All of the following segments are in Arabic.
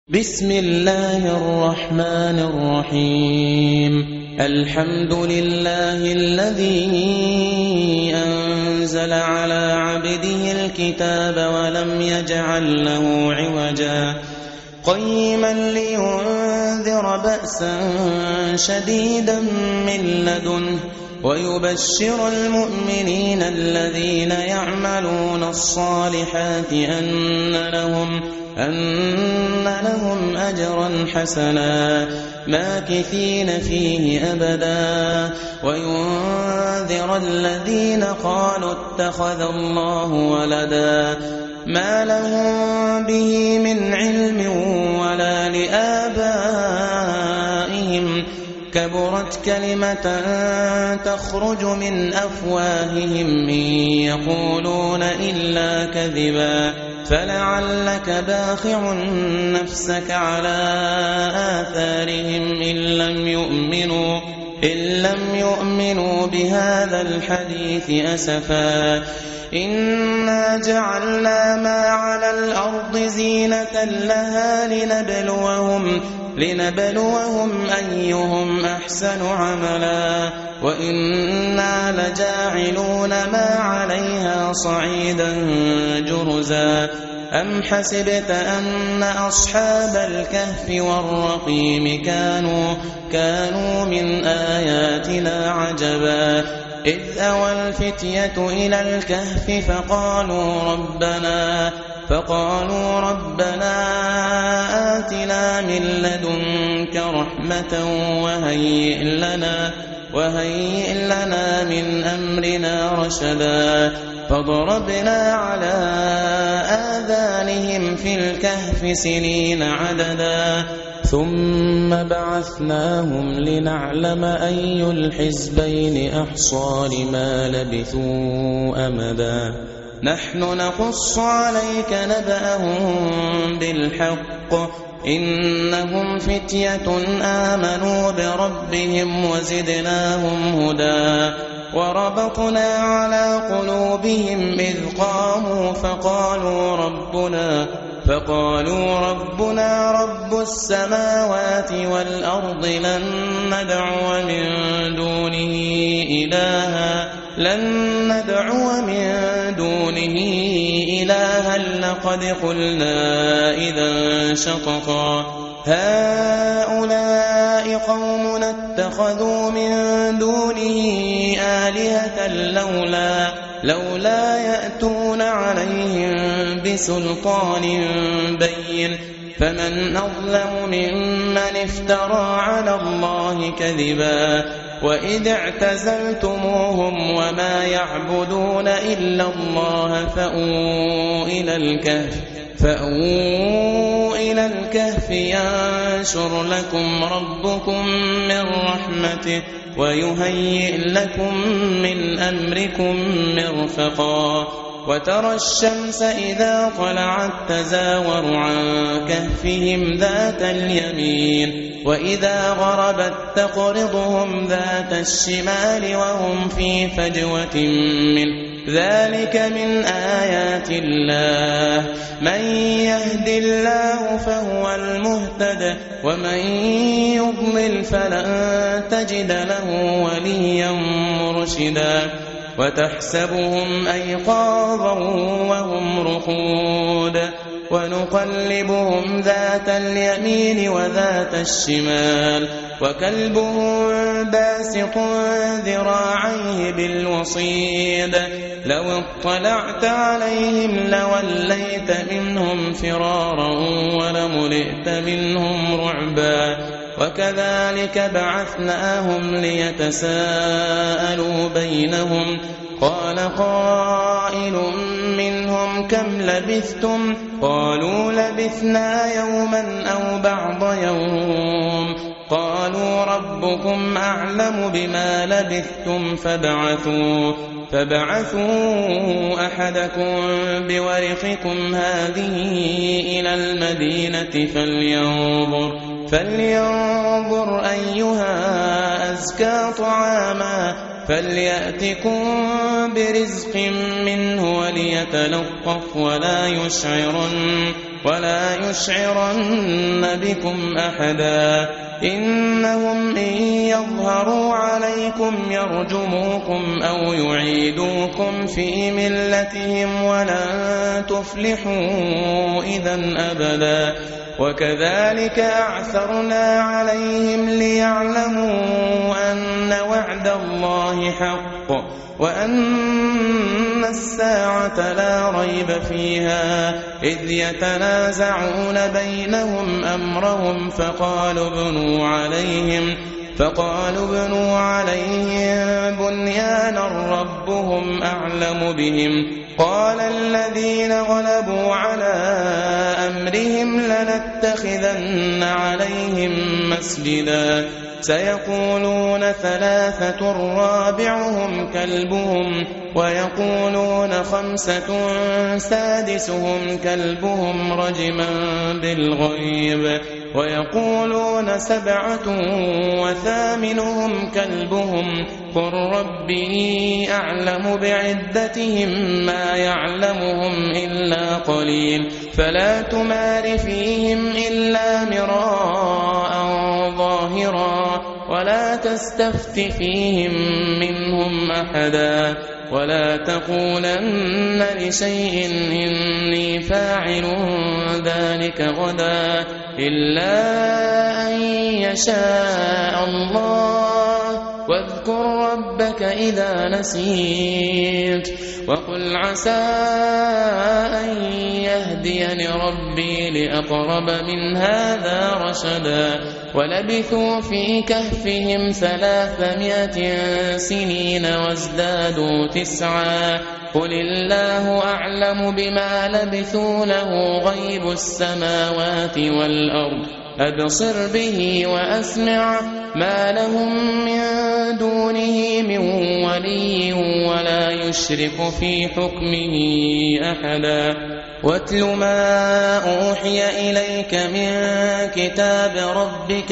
بسم الله الرحمن الرحيم. الحمد لله الذي أنزل على عبده الكتاب ولم يجعل له عوجا قيما لينذر بأسا شديدا من لدنه ويبشر المؤمنين الذين يعملون الصالحات أن لهم أجرا حسنا ماكثين فيه أبدا وينذر الذين قالوا اتخذ الله ولدا ما لهم به من علم ولا لآبائهم كبرت كلمة تخرج من أفواههم إن يقولون إلا كذبا فلعلك باخع نفسك على آثارهم إن لم يؤمنوا بهذا الحديث أسفا إنا جعلنا ما على الأرض زينة لها لنبلوهم أيهم أحسن عملا وإنا لجاعلون ما عليها صعيدا جرزا أم حسبت أن أصحاب الكهف والرقيم كانوا من آياتنا عجبا إذ أوى الفتية إلى الكهف فقالوا ربنا آتنا من لدنك رحمة وهيئ لنا من أمرنا رشدا فضربنا على آذانهم في الكهف سنين عددا ثم بعثناهم لنعلم أي الحزبين أحصى لما لبثوا أمدا نحن نقص عليك نبأهم بالحق إنهم فتية آمنوا بربهم وزدناهم هدى وربطنا على قلوبهم إذ قاموا فقالوا ربنا رب السماوات والأرض لن ندعو من دونه إلها لقد قلنا إذا شططا هؤلاء قوم اتخذوا من دونه آلهة لولا يأتون عليهم بسلطان بين فمن أظلم ممن افترى على الله كذبا وإذ اعتزلتموهم وما يعبدون إلا الله فأووا إلى الكهف ينشر لكم ربكم من رحمته ويهيئ لكم من أمركم مرفقا وترى الشمس إذا طلعت تزاور عن كهفهم ذات اليمين وإذا غربت تقرضهم ذات الشمال وهم في فجوة منه ذلك من آيات الله من يهد الله فهو المهتد ومن يضلل فلن تجد له وليا مرشدا وتحسبهم أيقاظا وهم رقود ونقلبهم ذات اليمين وذات الشمال وكلبهم باسط ذراعيه بالوصيد لو اطلعت عليهم لوليت منهم فرارا ولملئت منهم رعبا وكذلك بعثناهم ليتساءلوا بينهم قال قائل منهم كم لبثتم قالوا لبثنا يوما أو بعض يوم قالوا ربكم أعلم بما لبثتم فبعثوا أحدكم بورقكم هذه إلى المدينة فلينظر أيها أزكى طعاما فليأتكم برزق منه وليتلطف ولا يشعرن بكم أحدا إنهم إن يظهروا عليكم يرجموكم أو يعيدوكم في ملتهم ولن تفلحوا إذا أبدا وكذلك أعثرنا عليهم ليعلموا أن وعد الله حق وأن الساعة لا ريب فيها إذ يتنازعون بينهم أمرهم فقالوا ابنوا عليهم بنيانا ربهم أعلم بهم قال الذين غلبوا على أمرهم لنتخذن عليهم مسجدا سيقولون 3 رابعهم كلبهم ويقولون 5 سادسهم كلبهم رجما بالغيب ويقولون 7 وثامنهم كلبهم قل ربي أعلم بعدتهم ما يعلمهم إلا قليل فلا تمار فيهم إلا مراء ظاهرا ولا تستفت فيهم منهم أحدا ولا تقولن لشيء إني فاعل ذلك غدا إلا أن يشاء الله واذكر ربك إذا نسيت وقل عسى أن يهديني ربي لأقرب من هذا رشدا ولبثوا في كهفهم 300 سنين وازدادوا 9 قل الله أعلم بما لبثوا له غيب السماوات والأرض أبصر به وأسمع ما لهم من دونه من ولي ولا يشرك في حكمه أحدا واتل ما أوحي إليك من كتاب ربك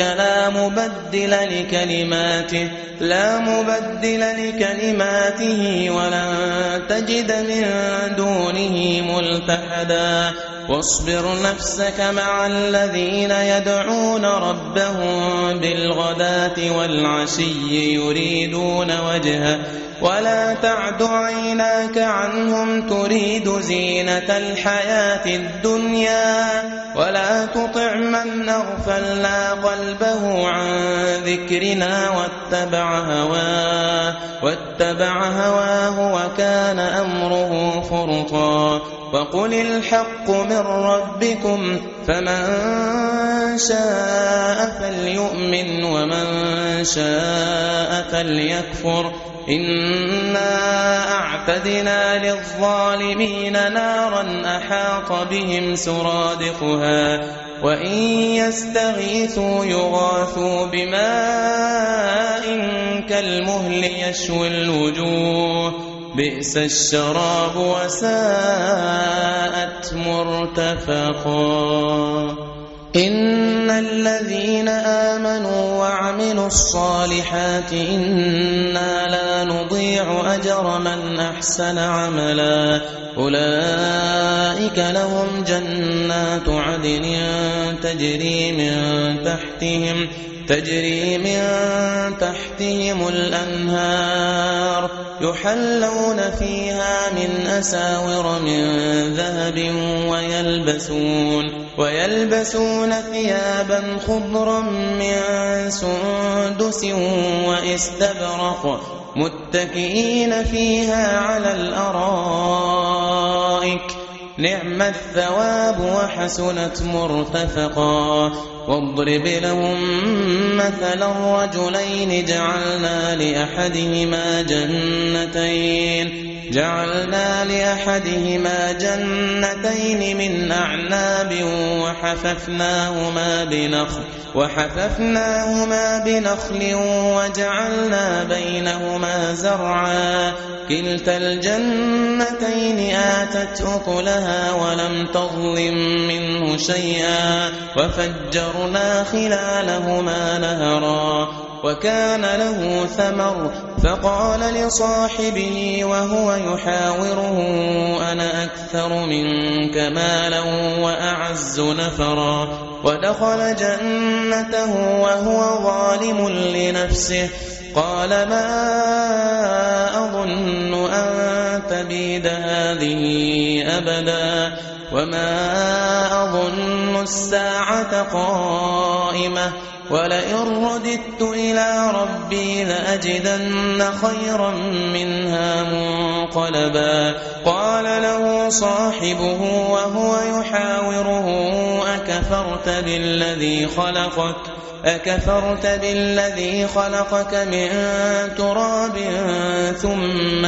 لا مبدل لكلماته ولن تجد من دونه ملتحدا واصبر نفسك مع الذين يدعون ربهم بالغداة والعشي يريدون وجهه ولا تعد عيناك عنهم تريد زينة الحياة الدنيا ولا تطع من أغفلنا قلبه عن ذكرنا واتبع هواه وكان أمره فرطا وقل الحق من ربكم فمن شاء فليؤمن ومن شاء فليكفر إنا أعتدنا للظالمين نارا أحاط بهم سرادقها وإن يستغيثوا يغاثوا بماء كالمهل يشوي الوجوه بئس الشراب وساءت مرتفقا إن الذين آمنوا وعملوا الصالحات إنا لا نضيع أجر من أحسن عملا أولئك لهم جنات عدن تجري من تحتهم الأنهار يحلون فيها من أساور من ذهب ويلبسون ثيابا خضرا من سندس واستبرق متكئين فيها على الأرائك نعم الثواب وحسنت مرتفقا واضرب لهم مثلا رجلين جعلنا لأحدهما جنتين من أعناب وحففناهما بنخل وجعلنا بينهما زرعا كلتا الجنتين آتت أكلها ولم تظلم منه شيئا وفجرنا خلالهما نهرا وكان له ثمر فقال لصاحبه وهو يحاوره أنا أكثر منك مالا وأعز نفرا ودخل جنته وهو ظالم لنفسه قال ما أظن أن تبيد هذه أبدا وما أظن الساعة قائمة ولئن رددت إلى ربي لأجدن خيرا منها منقلبا قال له صاحبه وهو يحاوره أكفرت بالذي خلقك من تراب ثم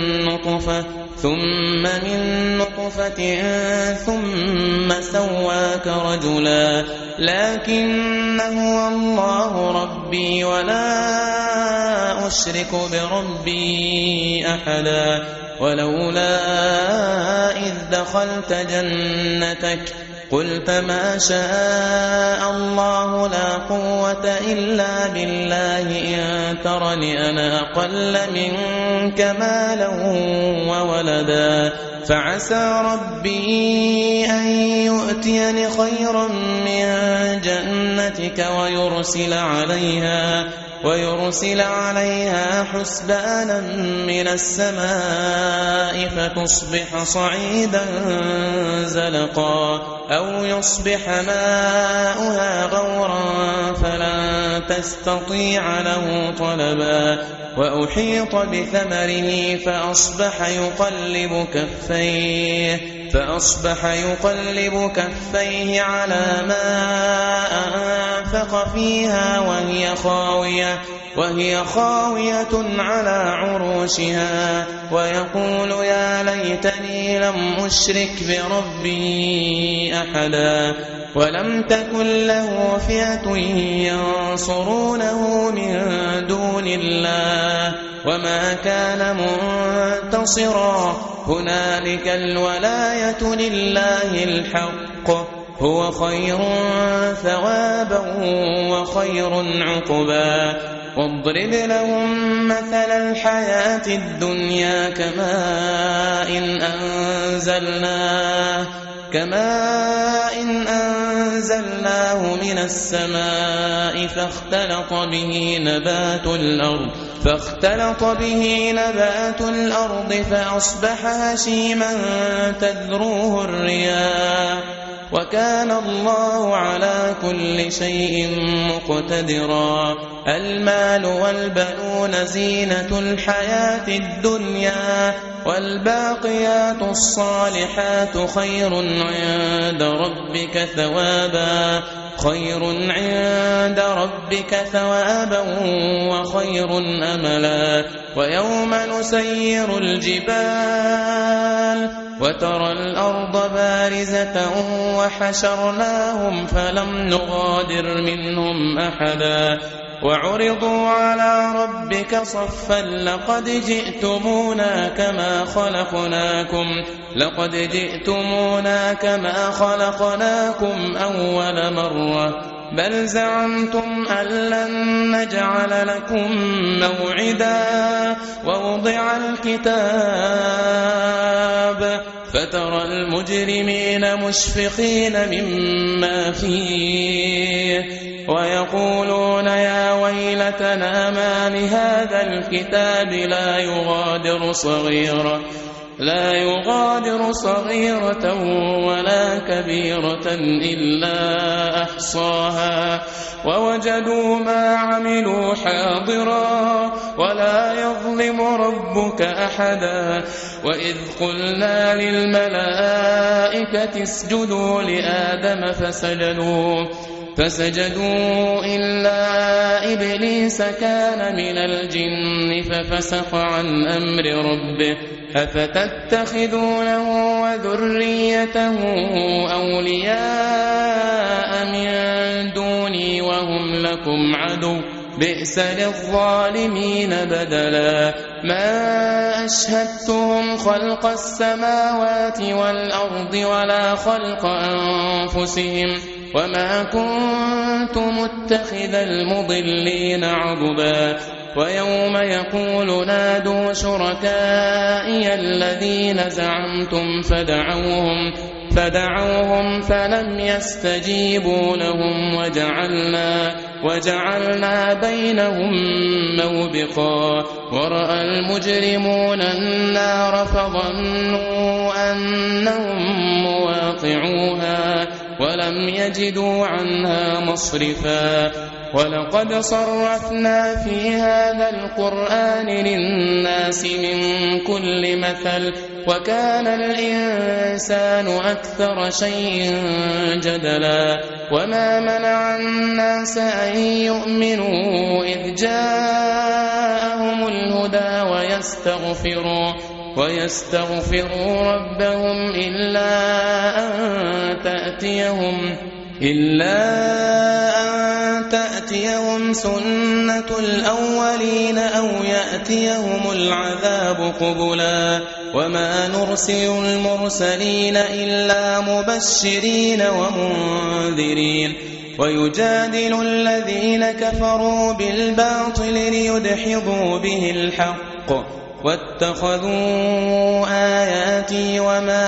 من نطفة ثم سواك رجلا لكن هو الله ربي ولا أشرك بربي أحدا ولولا إذ دخلت جنتك قلت ما شاء الله لا قوة إلا بالله إن ترني أنا أقل منك مالا وولدا فعسى ربي أن يؤتيني خيرا من جنتك ويرسل عليها حسبانا من السماء فتصبح صعيدا زلقا أو يصبح ماؤها غورا فلن تستطيع له طلبا وأحيط بثمره فأصبح يقلب كفيه على ما أنفق فيها وهي خاوية على عروشها ويقول يا ليتني لم أشرك بربي أحدا ولم تكن له فئة ينصرونه من دون الله وما كان منتصرا هنالك الولاية لله الحق هو خير ثوابا وخير عقبا واضرب لهم مثل الحياة الدنيا كماء أنزلناه من السماء فاختلط به نبات الأرض فأصبح هشيما تذروه الرياح وكان الله على كل شيء مقتدرا المال والبنون زينة الحياة الدنيا والباقيات الصالحات خير عند ربك ثوابا وخير أملا ويوم نسير الجبال وترى الأرض بارزة وحشرناهم فلم نغادر منهم أحدا وعرضوا على ربك صفا لقد جئتمونا كما خلقناكم أول مرة بل زعمتم أن لن نجعل لكم موعدا ووضع الكتاب فترى المجرمين مشفقين مما فيه ويقولون يا ويلتنا ما لهذا الكتاب لا يغادر صغيرة ولا كبيرة إلا أحصاها ووجدوا ما عملوا حاضرا ولا يظلم ربك أحدا وإذ قلنا للملائكة اسجدوا لآدم فسجدوا إلا إبليس كان من الجن ففسق عن أمر ربه أفتتخذونه وذريته أولياء من دوني وهم لكم عدو بئس للظالمين بدلا ما أشهدتهم خلق السماوات والأرض ولا خلق أنفسهم وما كنت متخذ المضلين عضدا ويوم يقول نادوا شركائي الذين زعمتم فدعوهم فلم يستجيبوا لهم وجعلنا بينهم موبقا ورأى المجرمون النار فظنوا أنهم مواقعوها ولم يجدوا عنها مصرفا ولقد صرفنا في هذا القرآن للناس من كل مثل وكان الإنسان أكثر شيء جدلا وما منع الناس أن يؤمنوا إذ جاءهم الهدى ويستغفروا ربهم إلا أن تأتيهم سنة الأولين أو يأتيهم العذاب قبلا وما نرسل المرسلين إلا مبشرين ومنذرين ويجادل الذين كفروا بالباطل ليدحضوا به الحق واتخذوا آياتي وما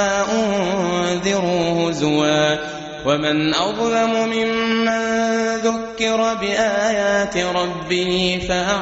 أنذروا هزوا ومن أظلم ممن ذكر بآيات ربه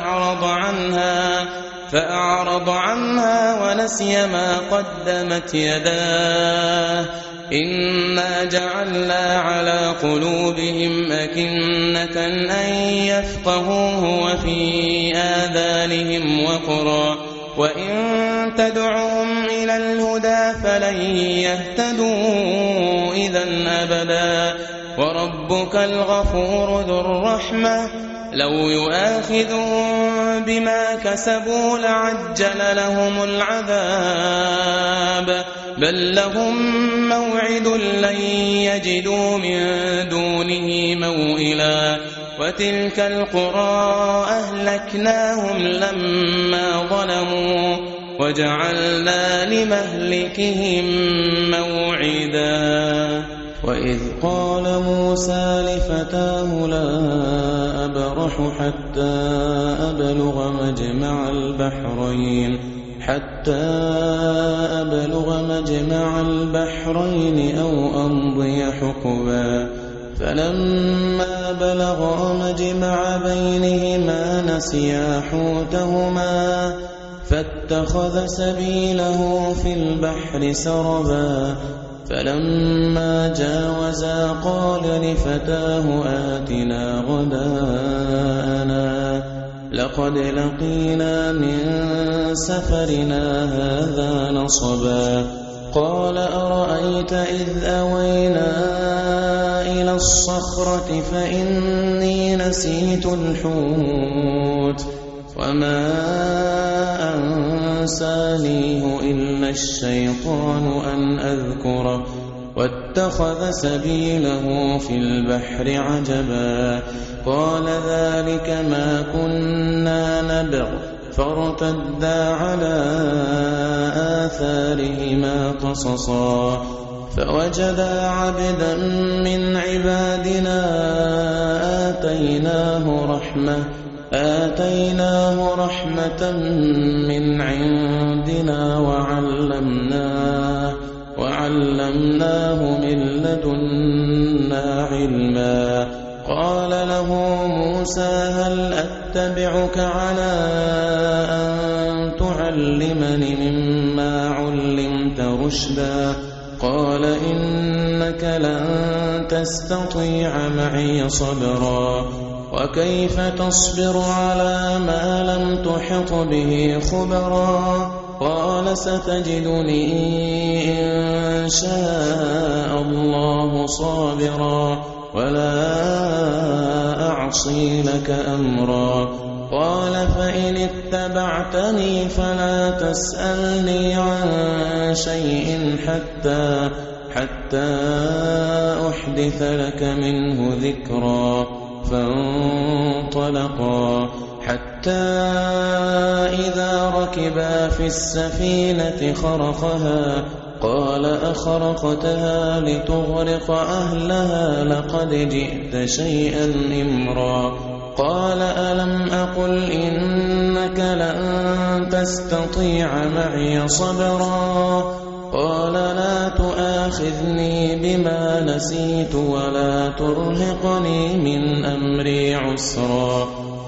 فأعرض عنها ونسي ما قدمت يداه إنا جعلنا على قلوبهم أكنة أن يفقهوه وفي آذانهم وقرا وإن تدعوهم إلى الهدى فلن يهتدوا إذا أبدا وربك الغفور ذو الرحمة لو يؤاخذهم بما كسبوا لعجل لهم العذاب بل لهم موعد لن يجدوا من دونه موئلا وتلك القرى أهلكناهم لما ظلموا وجعلنا لمهلكهم موعدا وإذ قال موسى لفتاه لا أبرح حتى أبلغ مجمع البحرين أو أمضي حقبا فلما بلغا مجمع بينهما نسيا حوتهما فاتخذ سبيله في البحر سربا فلما جاوزا قال لفتاه آتنا غداءنا لقد لقينا من سفرنا هذا نصبا قال أرأيت إذ أوينا إلى الصخرة فإني نسيت الحوت وما أنسانيه إلا الشيطان أن أذكره واتخذ سبيله في البحر عجبا قال ذلك ما كنا نبغ فارتدا على آثارهما قصصا فوجدا عبدا من عبادنا آتيناه رحمة من عندنا وعلمناه من لدنا علما قال له موسى هل أتبعك على أن تعلمني مما علمت رشدا قال إنك لن تستطيع معي صبرا وكيف تصبر على ما لم تحط به خبرا قال ستجدني إن شاء الله صابرا ولا أعصي لك أمرا قال فإن اتبعتني فلا تسألني عن شيء حتى أحدث لك منه ذكرا فانطلقا حتى إذا ركبا في السفينة قال أخرقتها لتغرق أهلها لقد جئت شيئا إمرا قال ألم أقل إنك لن تستطيع معي صبرا قال لا تؤاخذني بما نسيت ولا ترهقني من أمري عسرا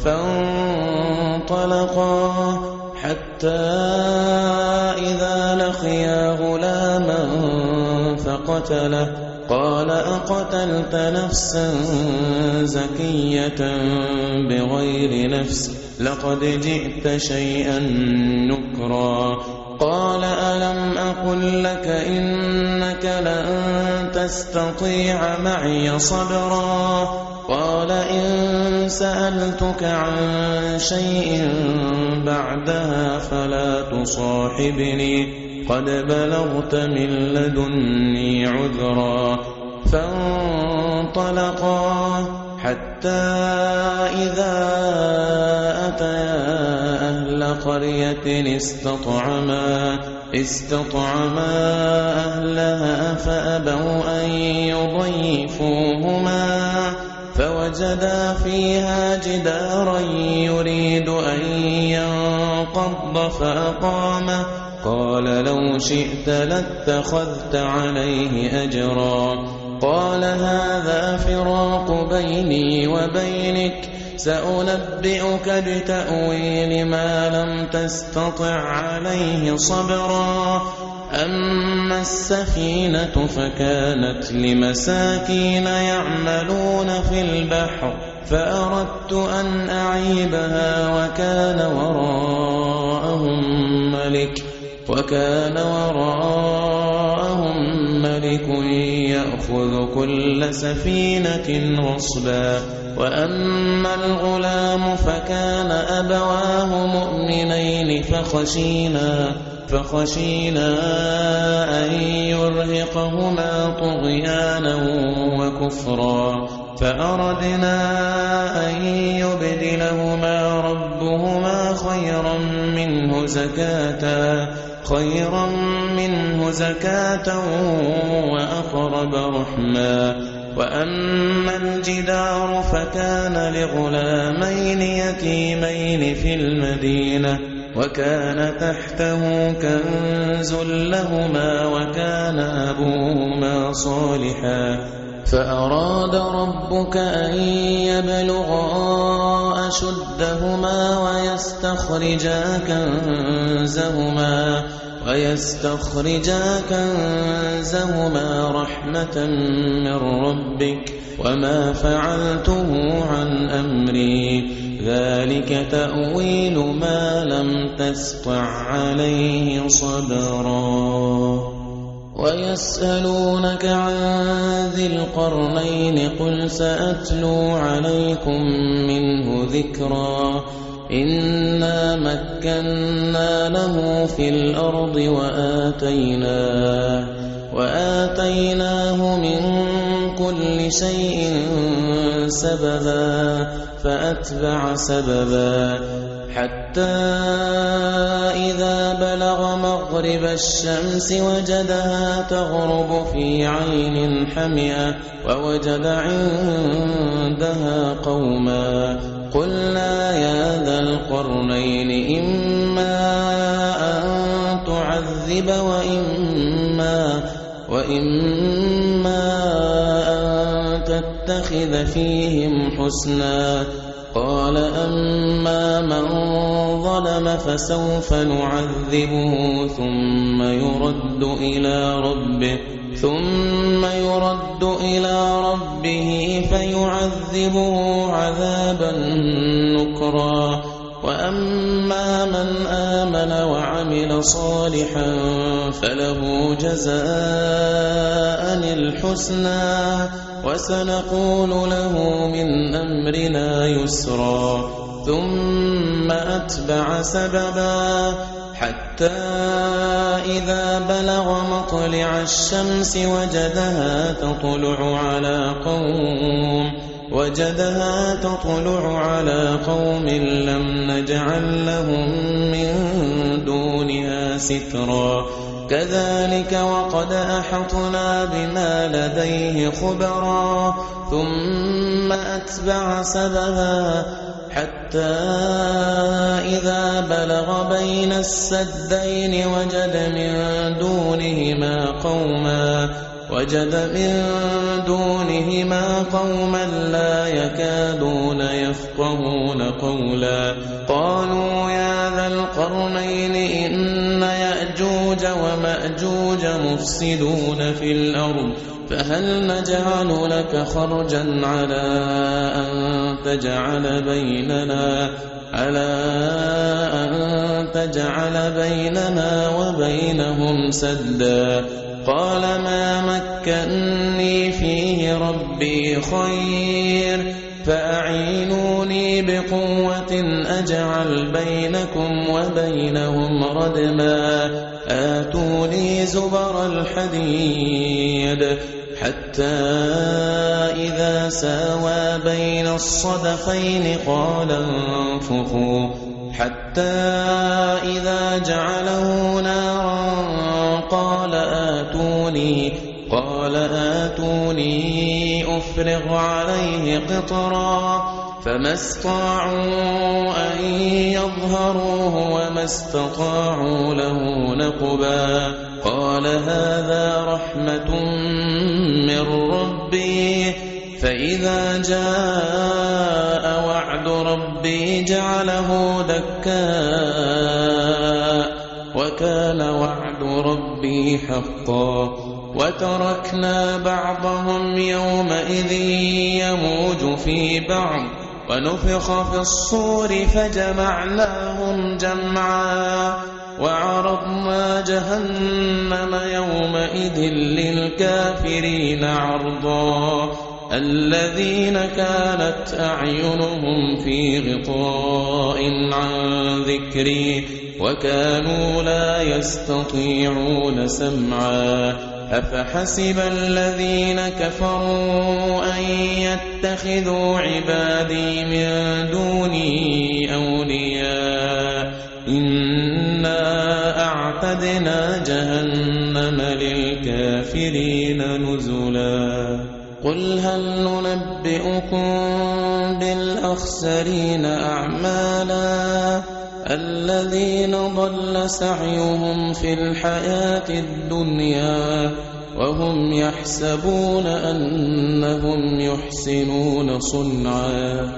فانطلقا حتى إذا لقيا غلاما فقتله قال أقتلت نفسا زكية بغير نفس لقد جئت شيئا نكرا قال ألم أقل لك إنك لن تستطيع معي صبرا قال إن سألتك عن شيء بعدها فلا تصاحبني قد بلغت من لدني عذرا فانطلقا حتى إذا أتيا أهل قرية استطعما أهلها فأبوا أن يضيفوهما فوجدا فيها جدارا يريد أن ينقض فأقامه قال لو شئت لاتخذت عليه أجرا قال هذا فراق بيني وبينك سأنبئك بتأويل ما لم تستطع عليه صبرا أما السفينة فكانت لمساكين يعملون في البحر فأردت أن أعيبها وكان وراءهم ملك يأخذ كل سفينة غصبا وأما الغلام فكان أبواه مؤمنين فخشينا أن يرهقهما طغيانا وكفرا فأردنا أن يبدلهما ربهما خيرا منه زكاة وأقرب رحما وأما الجدار فكان لغلامين يتيمين في المدينة وكان تحته كنز لهما وكان أبوهما صالحا فأراد ربك أن يبلغا أشدهما ويستخرجا كنزهما رحمة من ربك وما فعلته عن أمري ذلك تأويل ما لم تسطع عليه صبرا ويسألونك عن ذي القرنين قل سأتلو عليكم منه ذكرا إنا مكنا له في الأرض وآتيناه من كل شيء سببا فأتبع سببا حتى إذا بلغ مغرب الشمس وجدها تغرب في عين حمئة ووجد عندها قوما قلنا يا ذا القرنين إما أن تعذب وإما أن تتخذ فيهم حسنا قال أما من ظلم فسوف نعذبه ثم يرد إلى ربه فيعذبه عذابا نكرا وأما من آمن وعمل صالحا فله جزاء الحسنى وسنقول له من أمرنا يسرا ثم أتبع سببا حتى إذا بلغ مطلع الشمس وجدها تطلع على قوم لم نجعل لهم من دونها سترا كذلك وقد أحطنا بما لديه خبرا ثم أتبع سببا حتى إذا بلغ بين السدين وجد من دونهما قوما لا يكادون يفقهون قولا قالوا يا ذا القرنين إن يأجوج ومأجوج مفسدون في الأرض فهل نجعل لك خرجا على أن تجعل بيننا وبينهم سدا قال ما مكني فيه ربي خير فأعينوني بقوة أجعل بينكم وبينهم ردما آتوني زبر الحديد حتى إذا ساوى بين الصدفين قال انفخوا حتى إذا جعله نارا قال آتوني أفرغ عليه قطرا فما استطاعوا أن يظهروه وما استطاعوا له نقبا قال هذا رحمة من ربي فإذا جاء وعد ربي جعله دكاء وكان وعد ربي حقا وتركنا بعضهم يومئذ يموج في بعض ونفخ في الصور فجمعناهم جمعا وعرضنا جهنم يومئذ للكافرين عرضا الذين كانت أعينهم في غطاء عن ذكري وكانوا لا يستطيعون سمعا أفحسب الذين كفروا أن يتخذوا عبادي من دوني أولياء إنا أعتدنا جهنم للكافرين نزلا قل هل ننبئكم بالأخسرين أعمالا الذين ضل سعيهم في الحياة الدنيا وهم يحسبون أنهم يحسنون صنعا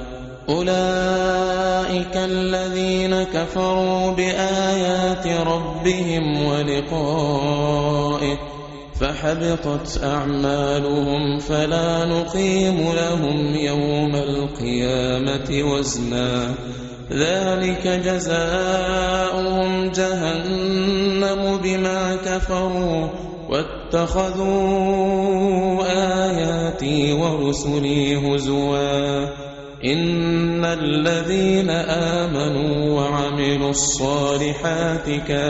أولئك الذين كفروا بآيات ربهم ولقائه فحبطت أعمالهم فلا نقيم لهم يوم القيامة وزنا ذلك جزاؤهم جهنم بما كفروا واتخذوا آياتي ورسلي هزوا إن الذين آمنوا وعملوا الصالحات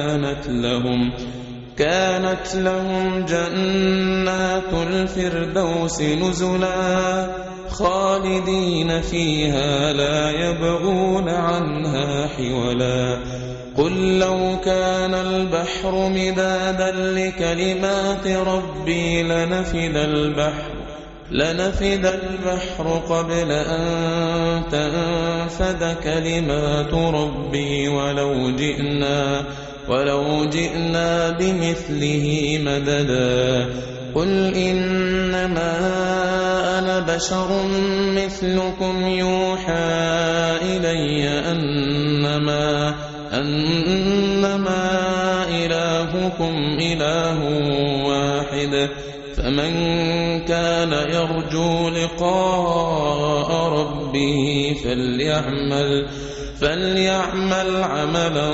كانت لهم جنات الفردوس نزلا خالدين فيها لا يبغون عنها حولا قل لو كان البحر مدادا لكلمات ربي لنفد البحر قبل أن تنفد كلمات ربي ولو جئنا بمثله مددا قل إنما أنا بشر مثلكم يوحى إلي أنما إلهكم إله واحد فمن كان يرجو لقاء ربه فليعمل عملا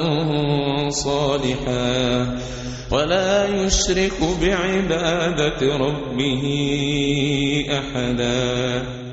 صالحا ولا يشرك بعبادة ربه أحدا